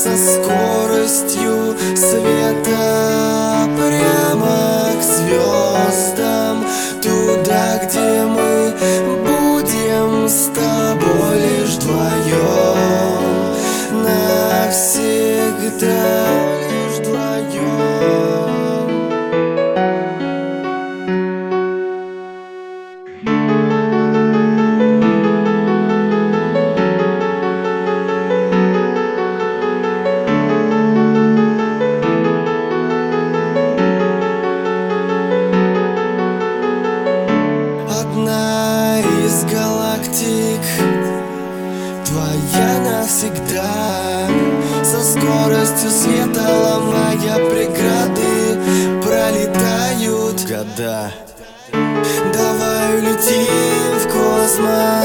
со скоростью света прямо к звездам, туда, где мы будем с тобой лишь вдвоем, навсегда лишь вдвоем. Одна из галактик, твоя навсегда, со скоростью света ломая преграды, пролетают года. Давай улетим в космос.